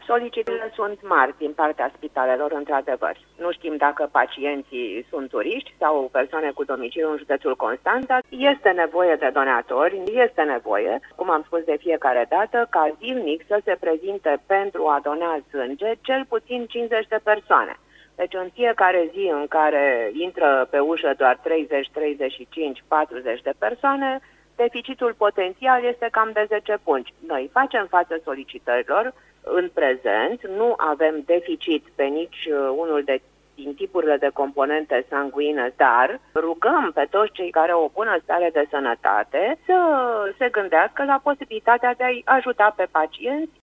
Solicitările sunt mari din partea spitalelor, într-adevăr. Nu știm dacă pacienții sunt turiști sau persoane cu domiciliu în județul Constanța. Este nevoie de donatori, este nevoie, cum am spus de fiecare dată, ca zilnic să se prezinte pentru a dona sânge cel puțin 50 de persoane. Deci în fiecare zi în care intră pe ușă doar 30, 35, 40 de persoane, deficitul potențial este cam de 10 pungi. Noi facem față solicitărilor în prezent, nu avem deficit pe nici unul din tipurile de componente sanguine, dar rugăm pe toți cei care au o bună stare de sănătate să se gândească la posibilitatea de a-i ajuta pe pacienți